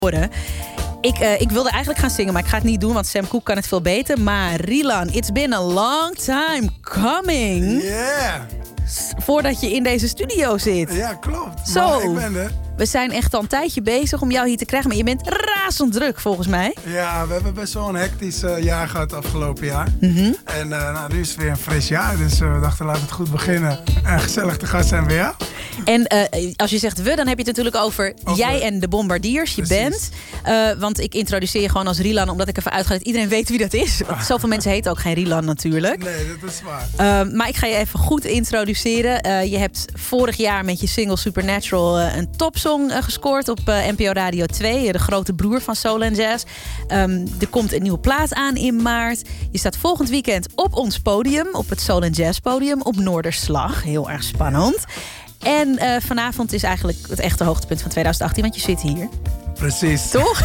Ik wilde eigenlijk gaan zingen, maar ik ga het niet doen, want Sam Cooke kan het veel beter. Maar Rilan, it's been a long time coming. Yeah. Voordat je in deze studio zit. Ja, klopt. Zo. Maar ik ben er. We zijn echt al een tijdje bezig om jou hier te krijgen, maar je bent razend druk volgens mij. Ja, we hebben best wel een hectisch jaar gehad afgelopen jaar. En nu is het weer een fris jaar, dus we dachten laten we het goed beginnen. En gezellig te gast zijn bij jou. En als je zegt we, dan heb je het natuurlijk over jij en de Bombardiers, je band. Want ik introduceer je gewoon als Rilan, omdat ik ervan uitga dat iedereen weet wie dat is. Want zoveel mensen heten ook geen Rilan natuurlijk. Nee, dat is waar. Maar ik ga je even goed introduceren. Je hebt vorig jaar met je single Supernatural een topsong gescoord op NPO Radio 2. De grote broer van Soul & Jazz. Er komt een nieuwe plaat aan in maart. Je staat volgend weekend op ons podium, op het Soul & Jazz podium, op Noorderslag. Heel erg spannend. En vanavond is eigenlijk het echte hoogtepunt van 2018, want je zit hier. Precies. Toch?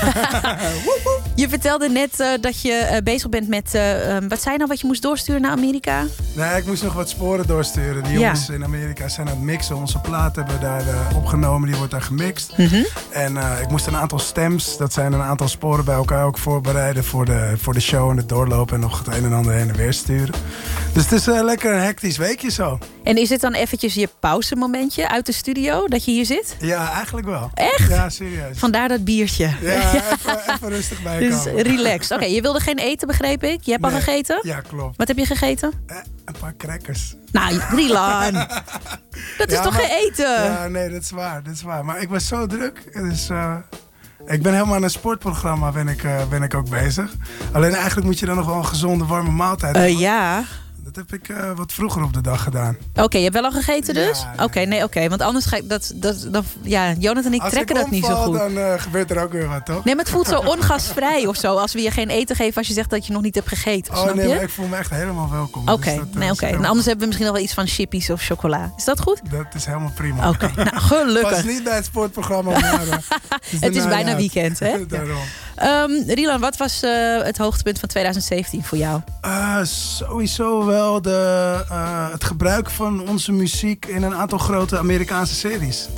Je vertelde net dat je bezig bent met... wat zei nou wat je moest doorsturen naar Amerika? Nee, ik moest nog wat sporen doorsturen. Die jongens in Amerika zijn aan het mixen. Onze plaat hebben we daar opgenomen. Die wordt daar gemixt. En ik moest een aantal stems, dat zijn een aantal sporen bij elkaar ook voorbereiden voor de show en het doorlopen en nog het een en ander heen en weer sturen. Dus het is lekker een hectisch weekje zo. En is het dan eventjes je pauzemomentje uit de studio dat je hier zit? Ja, eigenlijk wel. Echt? Ja, serieus. Vandaar dat biertje. Ja, even rustig bijkomen. Dus relaxed. Oké, je wilde geen eten, begreep ik? Je hebt al gegeten? Ja, klopt. Wat heb je gegeten? Een paar crackers. Nou, Rilan. Dat is toch geen eten? Ja, nee, dat is waar. Maar ik was zo druk. Dus, ik ben helemaal aan een sportprogramma ben ik ook bezig. Alleen eigenlijk moet je dan nog wel een gezonde, warme maaltijd hebben. Ja. Dat heb ik wat vroeger op de dag gedaan. Oké, je hebt wel al gegeten dus? Ja, nee. Oké. Want anders ga ik Jonathan en ik trekken dat niet zo goed. Dan gebeurt er ook weer wat, toch? Nee, maar het voelt zo ongastvrij of zo. Als we je geen eten geven als je zegt dat je nog niet hebt gegeten. Snap je? Maar ik voel me echt helemaal welkom. Oké. En anders hebben we misschien nog wel iets van chippies of chocola. Is dat goed? Dat is helemaal prima. Oké, nou gelukkig. Pas niet bij het sportprogramma. Maar, het is bijna weekend, hè? Daarom. Rilan, wat was het hoogtepunt van 2017 voor jou? Sowieso wel het gebruik van onze muziek in een aantal grote Amerikaanse series.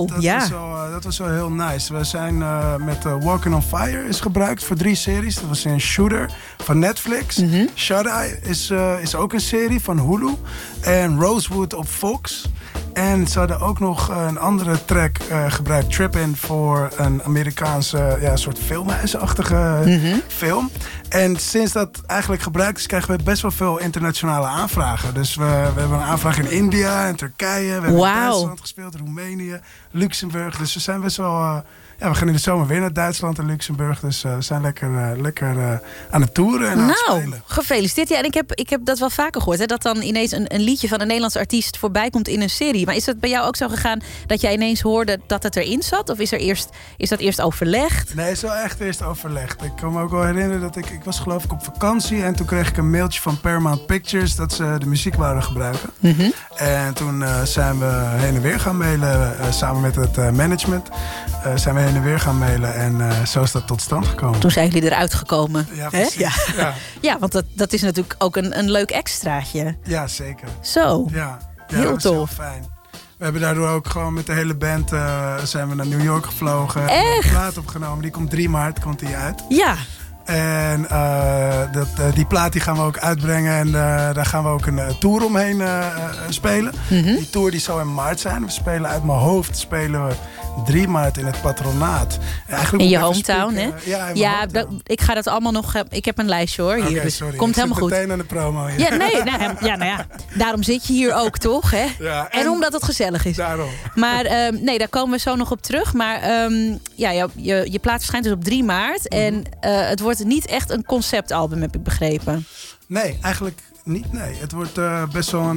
Dat was wel heel nice. We zijn met Walking on Fire is gebruikt voor 3 series. Dat was een Shooter van Netflix. Shut Eye is ook een serie van Hulu. En Rosewood op Fox. En ze hadden ook nog een andere track gebruikt, Trip In, voor een Amerikaanse soort filmhuisachtige film. En sinds dat eigenlijk gebruikt is, krijgen we best wel veel internationale aanvragen. Dus we hebben een aanvraag in India en Turkije. We hebben in Duitsland gespeeld, Roemenië, Luxemburg. Dus we zijn best wel... we gaan in de zomer weer naar Duitsland en Luxemburg. Dus we zijn lekker aan het toeren en aan het spelen. Gefeliciteerd. Ja, en ik heb dat wel vaker gehoord. Hè, dat dan ineens een liedje van een Nederlandse artiest voorbij komt in een serie. Maar is het bij jou ook zo gegaan dat jij ineens hoorde dat het erin zat? Of is dat eerst overlegd? Nee, het is wel echt eerst overlegd. Ik kan me ook wel herinneren dat ik was geloof ik op vakantie. En toen kreeg ik een mailtje van Paramount Pictures dat ze de muziek wouden gebruiken. En toen zijn we heen en weer gaan mailen samen met het management. Zijn we heen en weer gaan mailen en zo is dat tot stand gekomen. Toen zijn jullie eruit gekomen. Ja, precies. Ja, want dat is natuurlijk ook een leuk extraatje. Ja, zeker. Zo, heel tof. Heel fijn. We hebben daardoor ook gewoon met de hele band zijn we naar New York gevlogen. Echt? Een plaat opgenomen. Die komt 3 maart komt die uit. Ja. En die plaat die gaan we ook uitbrengen. En daar gaan we ook een tour omheen spelen. Die tour die zal in maart zijn. We spelen uit mijn hoofd. Spelen we 3 maart in het Patronaat. In je hometown, hè? Ja, in mijn ik ga dat allemaal nog... Ik heb een lijstje, hoor. Hier, dus sorry. Komt helemaal goed. Meteen aan de promo hier. Ja, daarom zit je hier ook, toch? Hè? Ja, en omdat het gezellig is. Daarom. Maar daar komen we zo nog op terug. Maar je plaat verschijnt dus op 3 maart. En het wordt niet echt een conceptalbum, heb ik begrepen. Nee, eigenlijk niet. Nee, het wordt best wel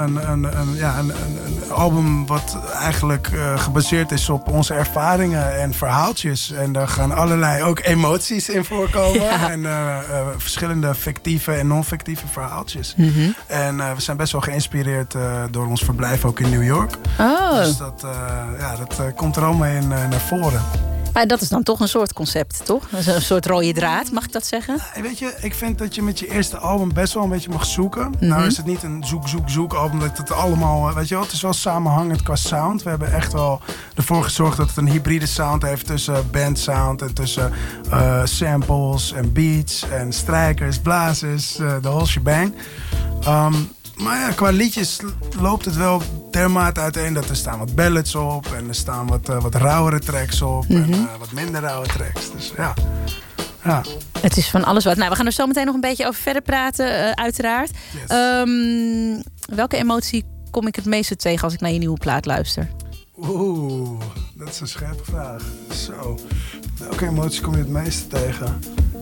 een album wat eigenlijk gebaseerd is op onze ervaringen en verhaaltjes. En daar gaan allerlei ook emoties in voorkomen. Ja. En verschillende fictieve en non-fictieve verhaaltjes. En we zijn best wel geïnspireerd door ons verblijf ook in New York. Oh. Dus dat komt er allemaal in naar voren. Maar dat is dan toch een soort concept, toch? Een soort rode draad, mag ik dat zeggen? Weet je, ik vind dat je met je eerste album best wel een beetje mag zoeken. Nou is het niet een zoek album dat het allemaal... Weet je wel, het is wel samenhangend qua sound. We hebben echt wel ervoor gezorgd dat het een hybride sound heeft tussen bandsound en tussen samples en beats en strijkers, blazers, de whole shebang. Maar ja, qua liedjes loopt het wel dermate uiteen dat er staan wat ballads op en er staan wat rauwere tracks op en wat minder rauwe tracks. Dus ja. Het is van alles wat. Nou, we gaan er zo meteen nog een beetje over verder praten, uiteraard. Yes. Welke emotie kom ik het meeste tegen als ik naar je nieuwe plaat luister? Oeh, dat is een scherpe vraag. Zo, welke emotie kom je het meeste tegen?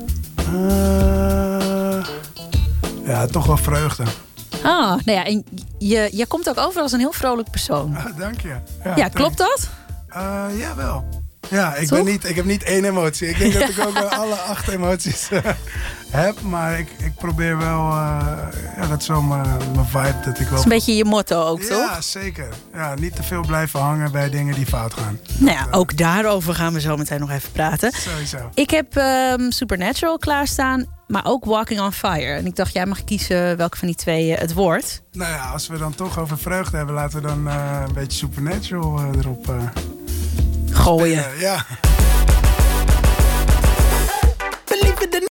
Ja, toch wel vreugde. Nou ja, en je komt ook over als een heel vrolijk persoon. Dank je. Ja, klopt dat? Ja, wel. Ja, ik heb niet één emotie. Ik denk dat ik ook wel alle 8 emoties heb. Maar ik probeer wel... dat is wel mijn vibe. Dat ik wel... Dat is een beetje je motto ook, toch? Ja, zeker. Ja, niet te veel blijven hangen bij dingen die fout gaan. Nou ja, ook daarover gaan we zo meteen nog even praten. Sowieso. Ik heb Supernatural klaarstaan, maar ook Walking on Fire. En ik dacht, jij mag kiezen welke van die twee het wordt. Nou ja, als we dan toch over vreugde hebben, laten we dan een beetje Supernatural erop... gooien. Ja.